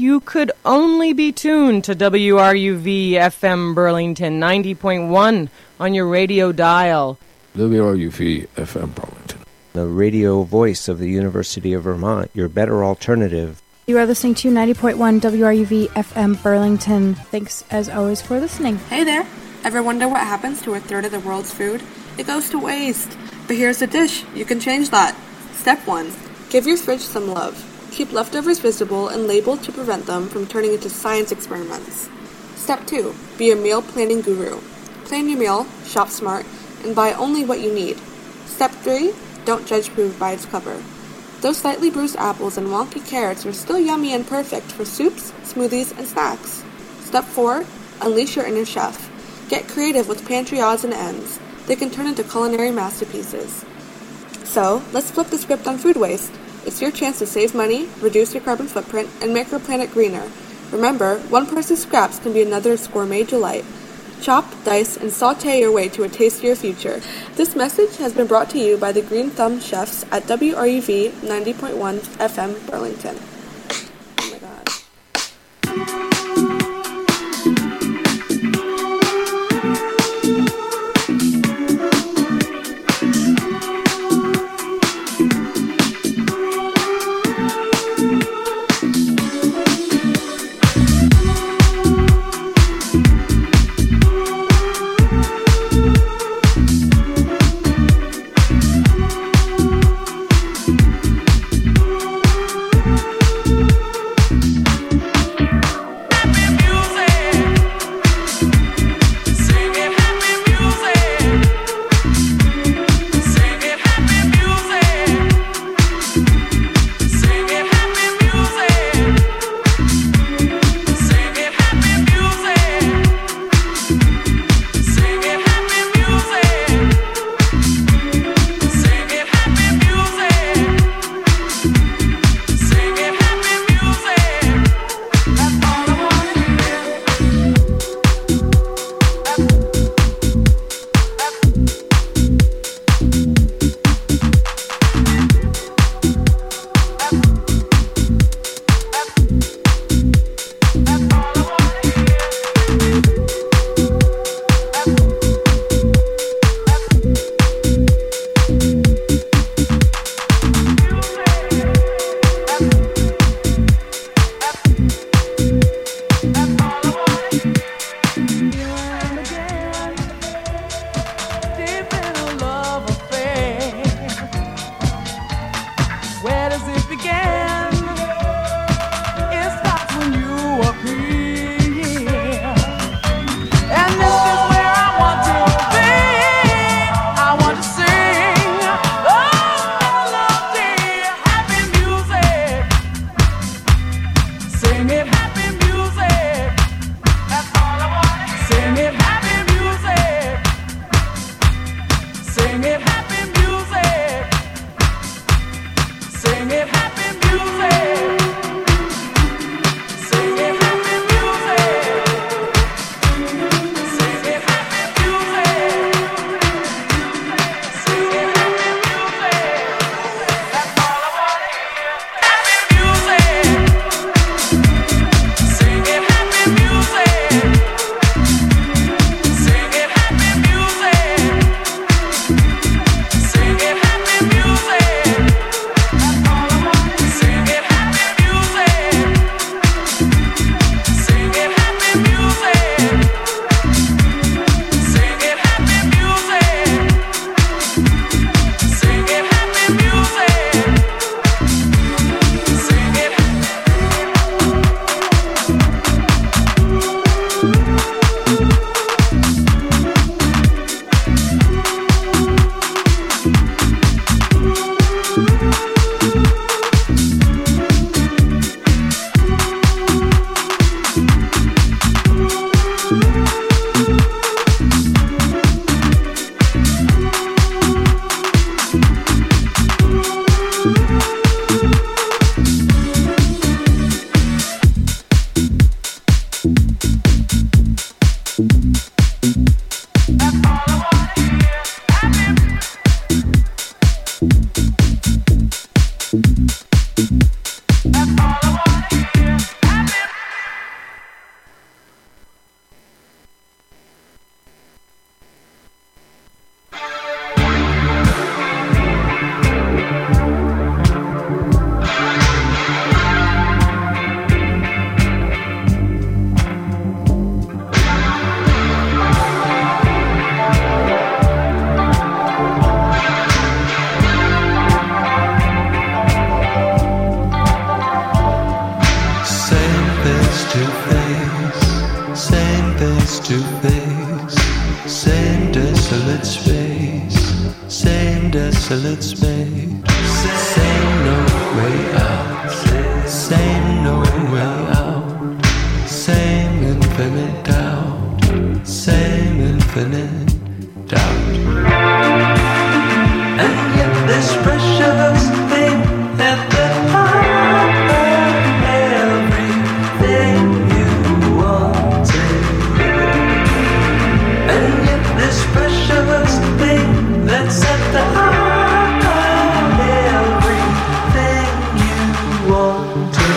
you could only be tuned to WRUV FM Burlington 90.1 on your radio dial. WRUV FM Burlington, the radio voice of the University of Vermont, your better alternative. You are listening to 90.1 WRUV FM Burlington. Thanks, as always, for listening. Hey there. Ever wonder what happens to a third of the world's food? It goes to waste. But here's a dish. You can change that. Step 1. Give your fridge some love. Keep leftovers visible and labeled to prevent them from turning into science experiments. Step 2. Be a meal planning guru. Plan your meal, shop smart, and buy only what you need. Step 3. Don't judge food by its cover. Those slightly bruised apples and wonky carrots are still yummy and perfect for soups, smoothies, and snacks. Step 4. Unleash your inner chef. Get creative with pantry odds and ends. They can turn into culinary masterpieces. So, let's flip the script on food waste. It's your chance to save money, reduce your carbon footprint, and make our planet greener. Remember, one person's scraps can be another's gourmet delight. Chop, dice, and sauté your way to a tastier future. This message has been brought to you by the Green Thumb Chefs at WRUV 90.1 FM Burlington. Oh my God. infinite doubt. And yet this precious thing at the heart of everything you wanted. And yet this precious thing that's at the heart of everything you wanted.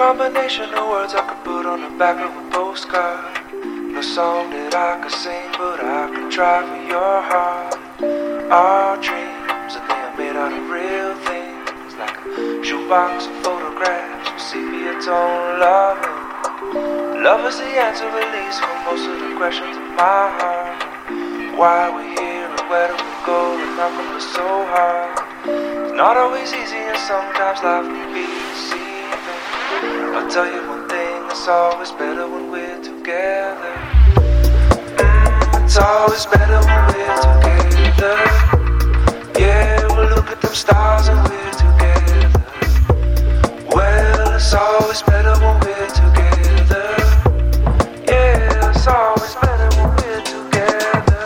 combination of words I could put on the back of a postcard. No song that I could sing, but I could try for your heart. Our dreams, and they are made out of real things, like a shoebox of photographs with sepia tone loving. Love is the answer, at least, for most of the questions of my heart. Why we here and where do we go, and how come it's so hard? It's not always easy, and sometimes life can be deceiving. I'll tell you one thing, it's always better when we're together. It's always better when we're together. Yeah, we'll look at them stars and we're together. Well, it's always better when we're together. Yeah, it's always better when we're together.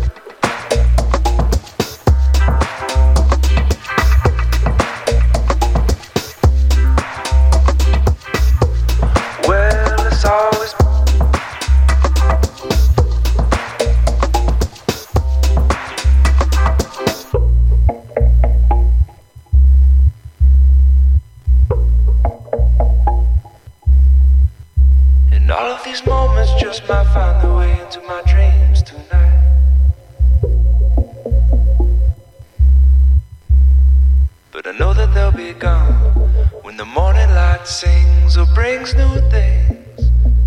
Well, it's always all of these moments just might find their way into my dreams tonight. But I know that they'll be gone when the morning light sings or brings new things.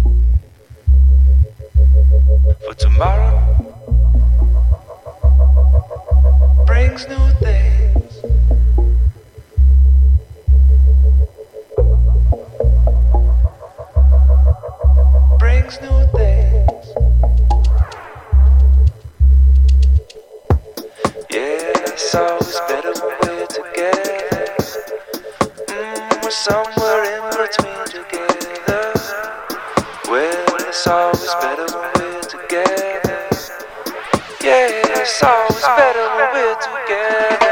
For tomorrow brings new things. Brings new things. Yeah, it's always better when we're together. We're somewhere in between together. Well, it's always better when we're together. Yeah, it's always better when we're together.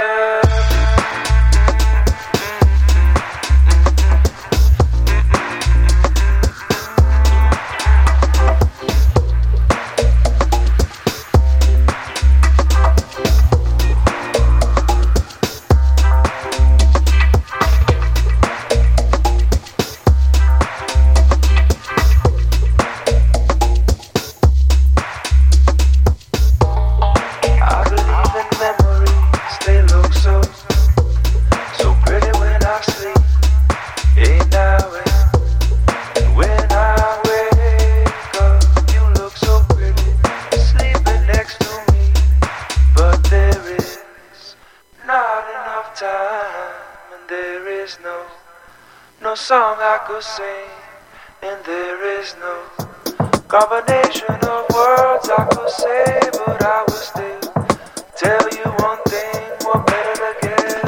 No song I could sing, and there is no combination of words I could say, but I will still tell you one thing, we're better together.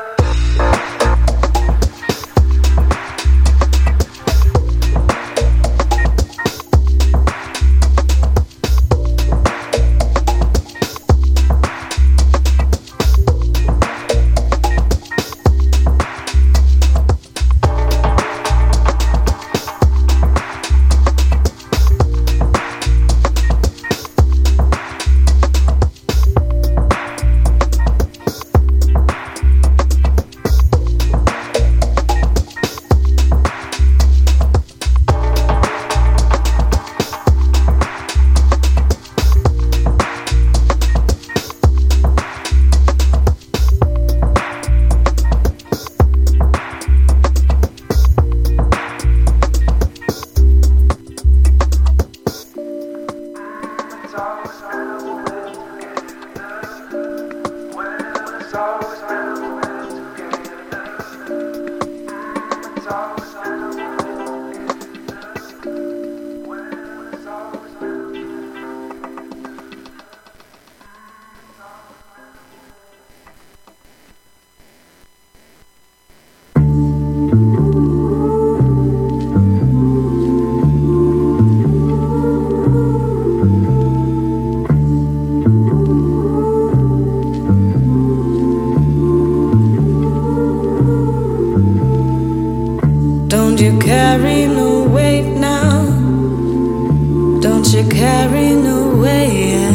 Don't you carry no weight now? Don't you carry no weight?